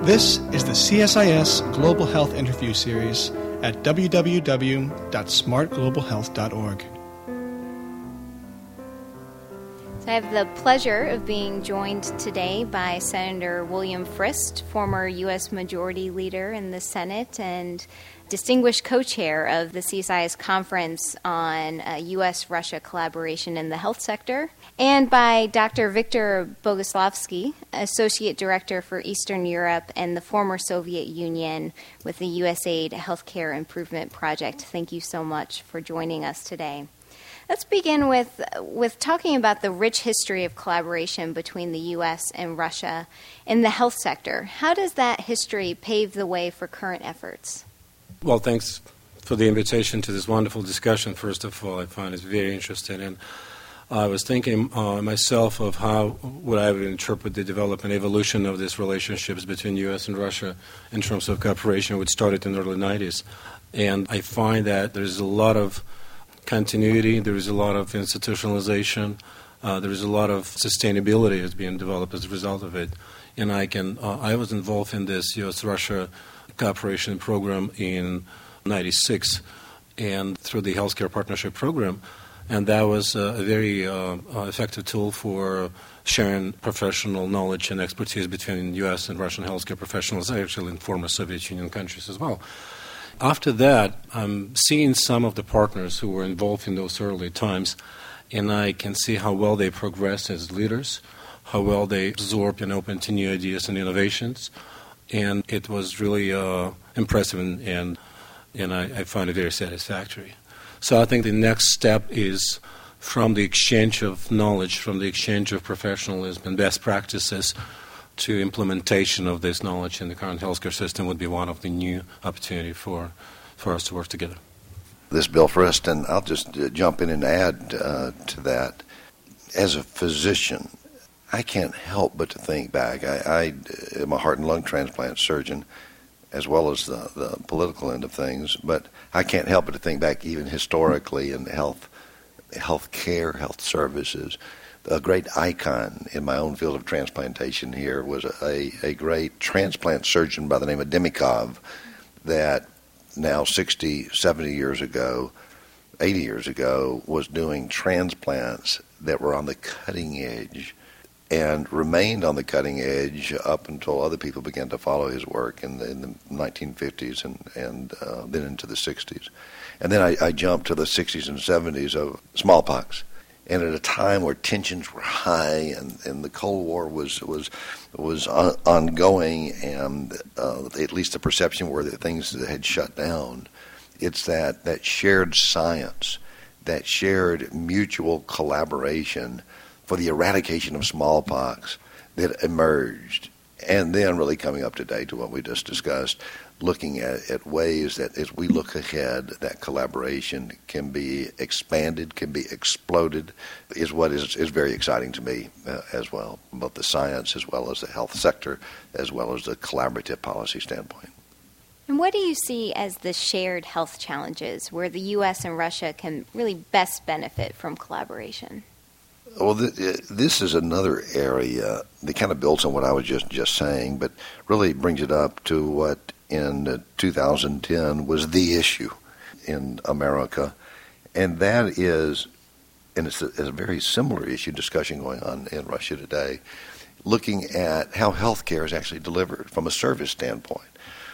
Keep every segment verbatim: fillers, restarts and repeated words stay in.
This is the C S I S Global Health Interview Series at w w w dot smart global health dot org. So I have the pleasure of being joined today by Senator William Frist, former U S Majority Leader in the Senate and distinguished co-chair of the C S I S Conference on uh, U S Russia collaboration in the health sector, and by Doctor Viktor Boguslavsky, Associate Director for Eastern Europe and the former Soviet Union with the USAID Healthcare Improvement Project. Thank you so much for joining us today. Let's begin with with talking about the rich history of collaboration between the U S and Russia in the health sector. How does that history pave the way for current efforts? Well, thanks for the invitation to this wonderful discussion. First of all, I find it very interesting. And I was thinking uh, myself of how would I would interpret the development, evolution of these relationships between U S and Russia in terms of cooperation, which started in the early nineties. And I find that there's a lot of continuity, there is a lot of institutionalization, uh, there is a lot of sustainability that's being developed as a result of it. And I can, uh, I was involved in this U S Russia cooperation program in ninety-six and through the Healthcare Partnership Program, and that was uh, a very uh, effective tool for sharing professional knowledge and expertise between U S and Russian healthcare professionals, actually in former Soviet Union countries as well. After that, I'm seeing some of the partners who were involved in those early times, and I can see how well they progressed as leaders, how well they absorbed and opened to new ideas and innovations, and it was really uh, impressive, and and, and I, I find it very satisfactory. So I think the next step is from the exchange of knowledge, from the exchange of professionalism and best practices, to implementation of this knowledge in the current healthcare system would be one of the new opportunity for, for us to work together. This is Bill Frist, and I'll just uh, jump in and add uh, to that. As a physician, I can't help but to think back. I, I am a heart and lung transplant surgeon, as well as the, the political end of things, but I can't help but to think back even historically in health, health care, health services. A great icon in my own field of transplantation here was a, a great transplant surgeon by the name of Demikov that now sixty, seventy years ago, eighty years ago, was doing transplants that were on the cutting edge and remained on the cutting edge up until other people began to follow his work in the, in the nineteen fifties and, and uh, then into the sixties. And then I, I jumped to the sixties and seventies of smallpox. And at a time where tensions were high and, and the Cold War was was was on, ongoing, and uh, at least the perception were that things had shut down, it's that, that shared science, that shared mutual collaboration for the eradication of smallpox that emerged. And then really coming up today to what we just discussed, looking at, at ways that as we look ahead, that collaboration can be expanded, can be exploded, is what is, is very exciting to me uh, as well, both the science as well as the health sector, as well as the collaborative policy standpoint. And what do you see as the shared health challenges where the U S and Russia can really best benefit from collaboration? Well, th- this is another area that kind of builds on what I was just, just saying, but really brings it up to what in uh, two thousand ten was the issue in America, and that is, and it's a, it's a very similar issue discussion going on in Russia today, looking at how healthcare is actually delivered from a service standpoint.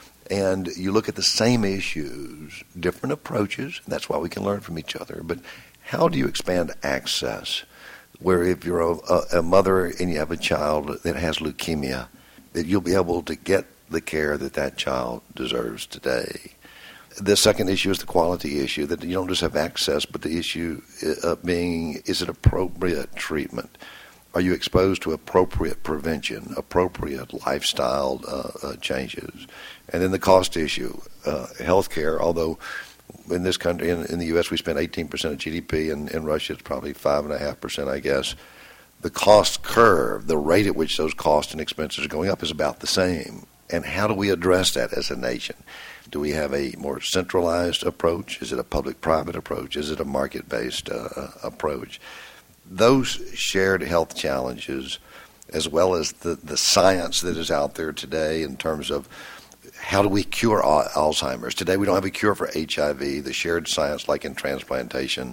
And you look at the same issues, different approaches, and that's why we can learn from each other, but how do you expand access? Where if you're a, a mother and you have a child that has leukemia, that you'll be able to get the care that that child deserves today. The second issue is the quality issue, that you don't just have access, but the issue of being, is it appropriate treatment? Are you exposed to appropriate prevention, appropriate lifestyle uh, uh, changes? And then the cost issue, uh, healthcare, although in this country, in, in the U S, we spend eighteen percent of G D P, and in Russia it's probably five point five percent, I guess. The cost curve, the rate at which those costs and expenses are going up is about the same. And how do we address that as a nation? Do we have a more centralized approach? Is it a public-private approach? Is it a market-based uh, approach? Those shared health challenges as well as the, the science that is out there today in terms of how do we cure Alzheimer's. Today we don't have a cure for H I V, the shared science like in transplantation,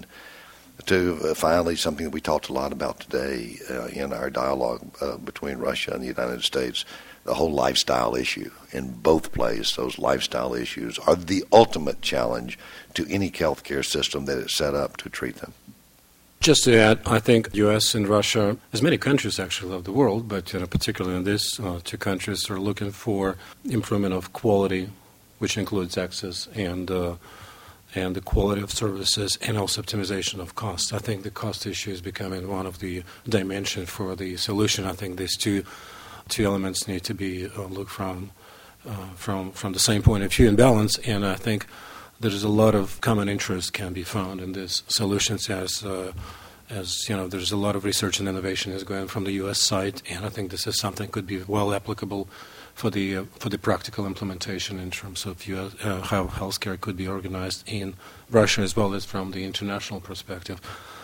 to uh, finally something that we talked a lot about today uh, in our dialogue uh, between Russia and the United States, the whole lifestyle issue. In both places, those lifestyle issues are the ultimate challenge to any healthcare system that is set up to treat them. Just to add, I think U S and Russia, as many countries actually of the world, but you know, particularly in these uh, two countries, are looking for improvement of quality, which includes access and uh, and the quality of services, and also optimization of costs. I think the cost issue is becoming one of the dimensions for the solution. I think these two two elements need to be uh, looked from uh, from from the same point of view and balance. And I think there's a lot of common interest can be found in these solutions as, uh, as you know, there's a lot of research and innovation is going from the U S side, and I think this is something could be well applicable for the uh, for the practical implementation in terms of U S, uh, how healthcare could be organized in Russia as well as from the international perspective.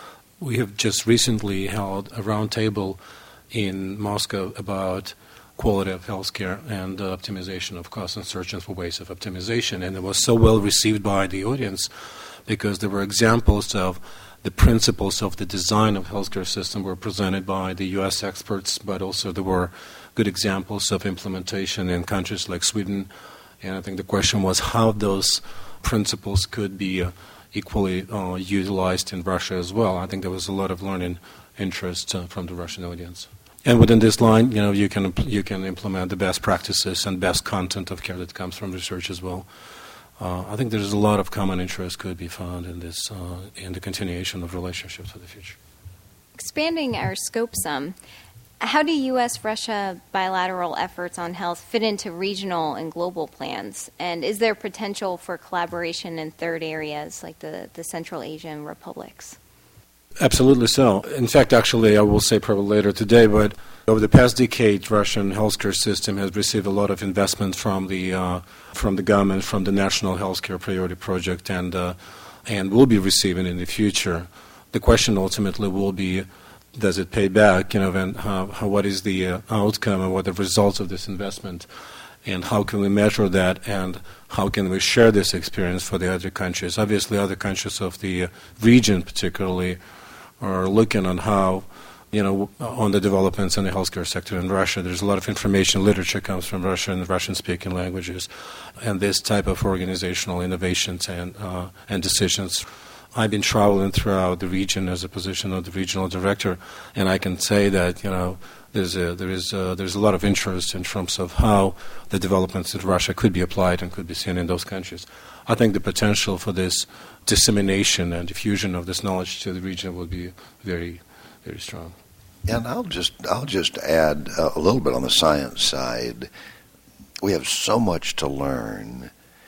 We have just recently held a roundtable in Moscow about quality of healthcare and uh, optimization of costs and searching for ways of optimization. And it was so well received by the audience because there were examples of the principles of the design of healthcare system were presented by the U S experts, but also there were good examples of implementation in countries like Sweden. And I think the question was how those principles could be uh, equally uh, utilized in Russia as well. I think there was a lot of learning interest uh, from the Russian audience. And within this line, you know, you can you can implement the best practices and best content of care that comes from research as well. Uh, I think there's a lot of common interest could be found in this uh, in the continuation of relationships for the future. Expanding our scope some, how do U S Russia bilateral efforts on health fit into regional and global plans? And is there potential for collaboration in third areas like the, the Central Asian republics? Absolutely so. In fact, actually, I will say probably later today, but over the past decade, Russian healthcare system has received a lot of investment from the uh, from the government, from the National Healthcare Priority Project, and uh, and will be receiving in the future. The question ultimately will be, does it pay back? You know, and how, how, what is the uh, outcome and what are the results of this investment, and how can we measure that, and how can we share this experience for the other countries? Obviously, other countries of the uh, region, particularly, are looking on how, you know, on the developments in the healthcare sector in Russia. There's a lot of information, literature comes from Russia and Russian-speaking languages, and this type of organizational innovations and uh, and decisions. I've been traveling throughout the region as a position of the regional director, and I can say that, you know, there's a, there is a, there's a lot of interest in terms of how the developments in Russia could be applied and could be seen in those countries. I think the potential for this dissemination and diffusion of this knowledge to the region will be very, very strong. And I'll just I'll just add a little bit on the science side. We have so much to learn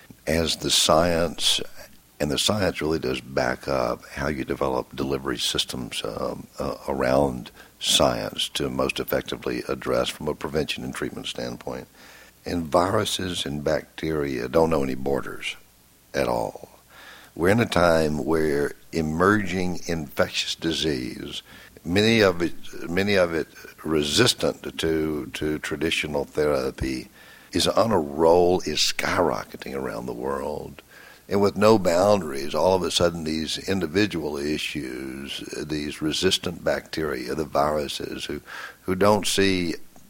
as the science, and the science really does back up how you develop delivery systems um, uh, around science to most effectively address from a prevention and treatment standpoint. And viruses and bacteria don't know any borders at all. We're in a time where emerging infectious disease, many of it, many of it resistant to to traditional therapy, is on a roll, is skyrocketing around the world. And with no boundaries, all of a sudden these individual issues, these resistant bacteria, the viruses, who, who don't see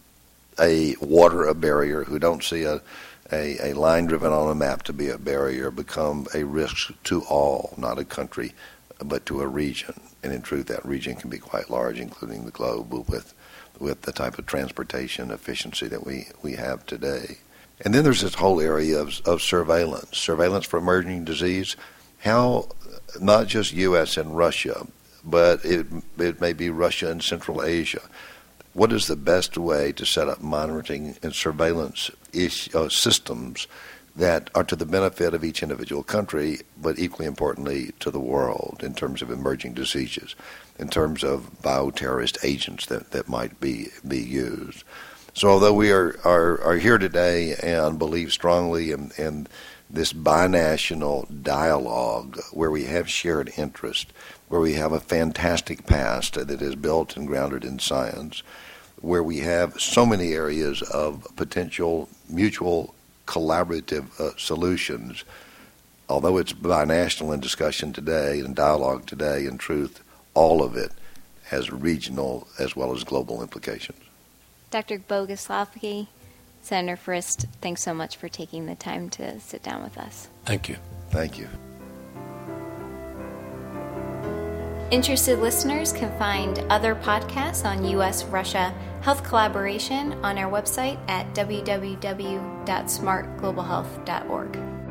a water a barrier, who don't see a A, a line driven on a map to be a barrier, become a risk to all, not a country, but to a region. And in truth, that region can be quite large, including the globe, with with the type of transportation efficiency that we, we have today. And then there's this whole area of, of surveillance, surveillance for emerging disease. How not just U S and Russia, but it it may be Russia and Central Asia. What is the best way to set up monitoring and surveillance ish, uh, systems that are to the benefit of each individual country, but equally importantly to the world in terms of emerging diseases, in terms of bioterrorist agents that, that might be, be used. So although we are, are, are here today and believe strongly in, in this binational dialogue where we have shared interest, where we have a fantastic past that is built and grounded in science, where we have so many areas of potential mutual collaborative uh, solutions, although it's binational in discussion today and dialogue today, in truth, all of it has regional as well as global implications. Doctor Boguslavsky, Senator Frist, thanks so much for taking the time to sit down with us. Thank you. Thank you. Interested listeners can find other podcasts on U S Russia health collaboration on our website at w w w dot smart global health dot org.